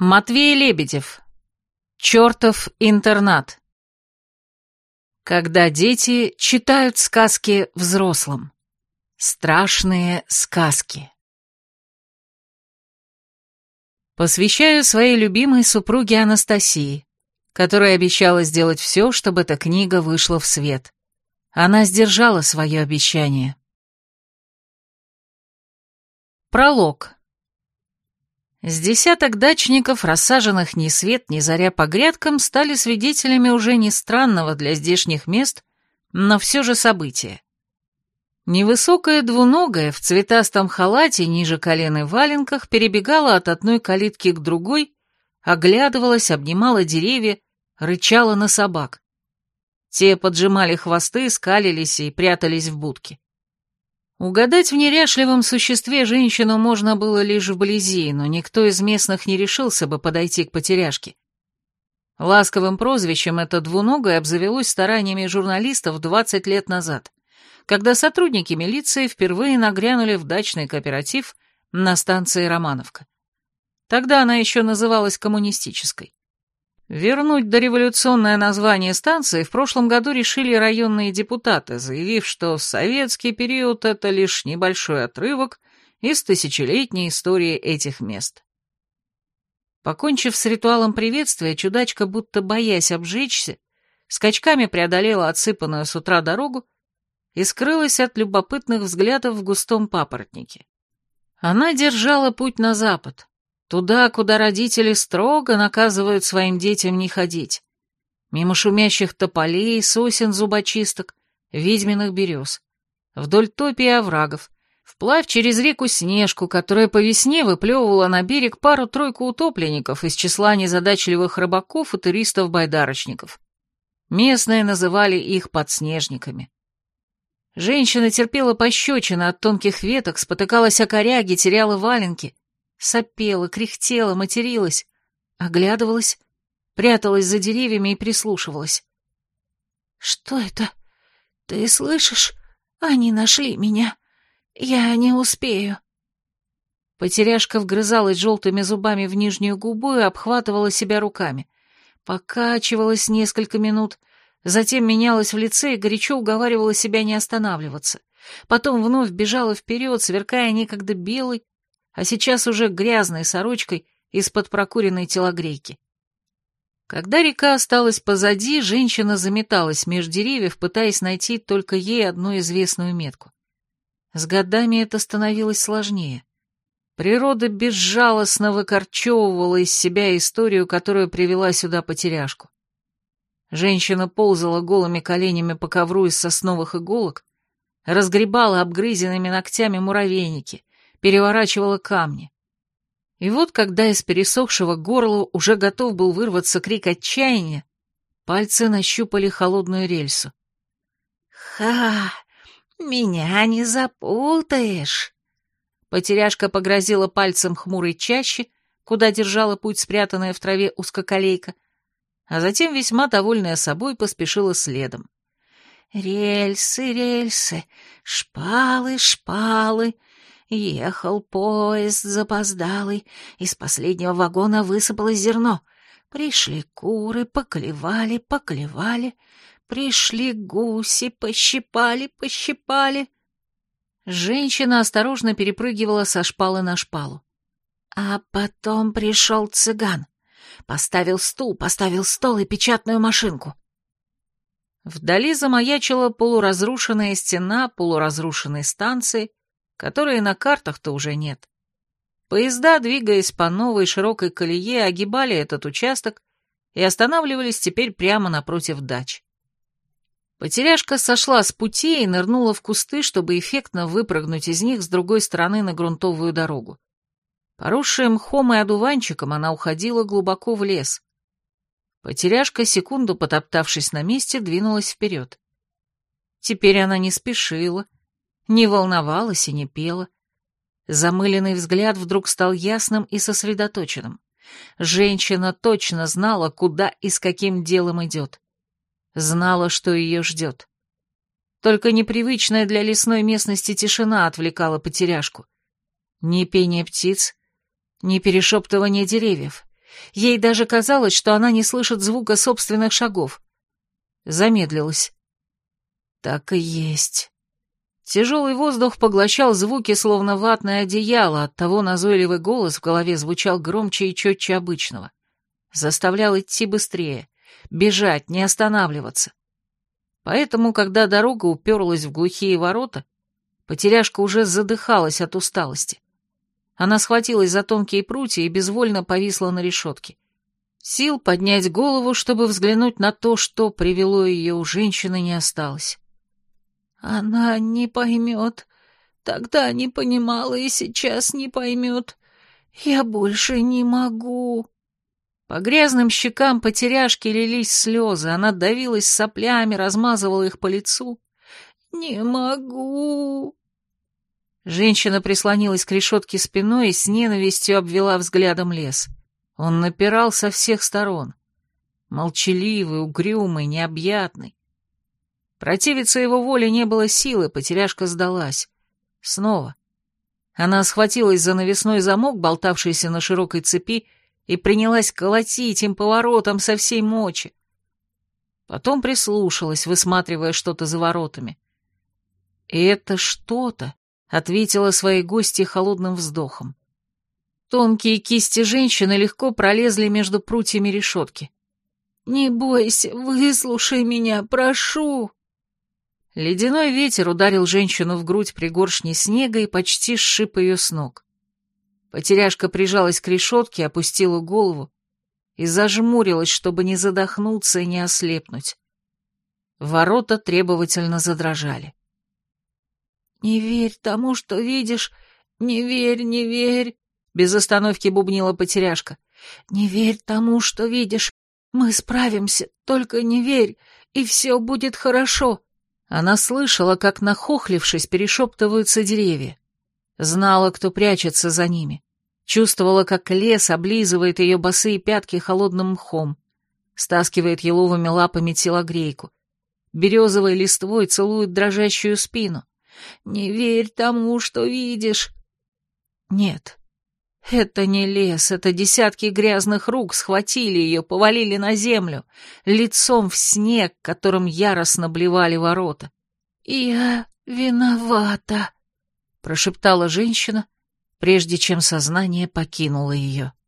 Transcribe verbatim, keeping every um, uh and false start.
Матвей Лебедев. Чертов интернат. Когда дети читают сказки взрослым. Страшные сказки. Посвящаю своей любимой супруге Анастасии, которая обещала сделать все, чтобы эта книга вышла в свет. Она сдержала свое обещание. Пролог. С десяток дачников, рассаженных ни свет ни заря по грядкам, стали свидетелями уже не странного для здешних мест, но все же события. Невысокая двуногая в цветастом халате ниже колен и валенках перебегала от одной калитки к другой, оглядывалась, обнимала деревья, рычала на собак. Те поджимали хвосты, скалились и прятались в будки. Угадать в неряшливом существе женщину можно было лишь вблизи, но никто из местных не решился бы подойти к потеряшке. Ласковым прозвищем это двуногое обзавелось стараниями журналистов двадцать лет назад, когда сотрудники милиции впервые нагрянули в дачный кооператив на станции Романовка. Тогда она еще называлась коммунистической. Вернуть дореволюционное название станции в прошлом году решили районные депутаты, заявив, что советский период — это лишь небольшой отрывок из тысячелетней истории этих мест. Покончив с ритуалом приветствия, чудачка, будто боясь обжечься, скачками преодолела отсыпанную с утра дорогу и скрылась от любопытных взглядов в густом папоротнике. Она держала путь на запад, туда, куда родители строго наказывают своим детям не ходить, мимо шумящих тополей, сосен зубочисток, ведьминых берез, вдоль топи и оврагов, вплавь через реку Снежку, которая по весне выплевывала на берег пару-тройку утопленников из числа незадачливых рыбаков и туристов-байдарочников. Местные называли их подснежниками. Женщина терпела пощечины от тонких веток, спотыкалась о коряги, теряла валенки, сопела, кряхтела, материлась, оглядывалась, пряталась за деревьями и прислушивалась. «Что это? Ты слышишь? Они нашли меня. Я не успею». Потеряшка вгрызалась желтыми зубами в нижнюю губу и обхватывала себя руками. Покачивалась несколько минут, затем менялась в лице и горячо уговаривала себя не останавливаться. Потом вновь бежала вперед, сверкая некогда белой, а сейчас уже грязной сорочкой из-под прокуренной телогрейки. Когда река осталась позади, женщина заметалась меж деревьев, пытаясь найти только ей одну известную метку. С годами это становилось сложнее. Природа безжалостно выкорчевывала из себя историю, которую привела сюда потеряшку. Женщина ползала голыми коленями по ковру из сосновых иголок, разгребала обгрызенными ногтями муравейники, переворачивала камни. И вот, когда из пересохшего горла уже готов был вырваться крик отчаяния, пальцы нащупали холодную рельсу. «Ха! Меня не запутаешь!» Потеряшка погрозила пальцем хмурой чаще, куда держала путь спрятанная в траве узкоколейка, а затем, весьма довольная собой, поспешила следом. «Рельсы, рельсы, шпалы, шпалы!» Ехал поезд запоздалый, из последнего вагона высыпалось зерно. Пришли куры, поклевали, поклевали, пришли гуси, пощипали, пощипали. Женщина осторожно перепрыгивала со шпалы на шпалу. А потом пришел цыган. Поставил стул, поставил стол и печатную машинку. Вдали замаячила полуразрушенная стена полуразрушенной станции, которые на картах-то уже нет. Поезда, двигаясь по новой широкой колее, огибали этот участок и останавливались теперь прямо напротив дач. Потеряшка сошла с пути и нырнула в кусты, чтобы эффектно выпрыгнуть из них с другой стороны на грунтовую дорогу. Поросшая мхом и одуванчиком, она уходила глубоко в лес. Потеряшка, секунду потоптавшись на месте, двинулась вперед. Теперь она не спешила, не волновалась и не пела. Замыленный взгляд вдруг стал ясным и сосредоточенным. Женщина точно знала, куда и с каким делом идет. Знала, что ее ждет. Только непривычная для лесной местности тишина отвлекала потеряшку. Ни пение птиц, ни перешептывание деревьев, Ей даже казалось, что она не слышит звука собственных шагов. Замедлилась. Так и есть. Тяжелый воздух поглощал звуки, словно ватное одеяло, оттого назойливый голос в голове звучал громче и четче обычного. Заставлял идти быстрее, бежать, не останавливаться. Поэтому, когда дорога уперлась в глухие ворота, потеряшка уже задыхалась от усталости. Она схватилась за тонкие прутья и безвольно повисла на решетке. Сил поднять голову, чтобы взглянуть на то, что привело ее, у женщины не осталось. «Она не поймет. Тогда не понимала и сейчас не поймет. Я больше не могу». По грязным щекам потеряшки лились слезы, она давилась соплями, размазывала их по лицу. «Не могу». Женщина прислонилась к решетке спиной и с ненавистью обвела взглядом лес. Он напирал со всех сторон. Молчаливый, угрюмый, необъятный. Противиться его воле не было силы, потеряшка сдалась. Снова. Она схватилась за навесной замок, болтавшийся на широкой цепи, и принялась колотить им по воротам со всей мочи. Потом прислушалась, высматривая что-то за воротами. И это что-то ответила своей гости холодным вздохом. Тонкие кисти женщины легко пролезли между прутьями решетки. «Не бойся, выслушай меня, прошу!» Ледяной ветер ударил женщину в грудь пригоршней снега и почти сшиб ее с ног. Потеряшка прижалась к решетке, опустила голову и зажмурилась, чтобы не задохнуться и не ослепнуть. Ворота требовательно задрожали. «Не верь тому, что видишь, не верь, не верь», — без остановки бубнила потеряшка. «Не верь тому, что видишь, мы справимся, только не верь, и все будет хорошо». Она слышала, как, нахохлившись, перешептываются деревья. Знала, кто прячется за ними. Чувствовала, как лес облизывает ее босые пятки холодным мхом, стаскивает еловыми лапами телогрейку. Березовой листвой целует дрожащую спину. «Не верь тому, что видишь». Нет, это не лес, это десятки грязных рук схватили ее, повалили на землю, лицом в снег, которым яростно блевали ворота. «Я виновата», — прошептала женщина, прежде чем сознание покинуло ее.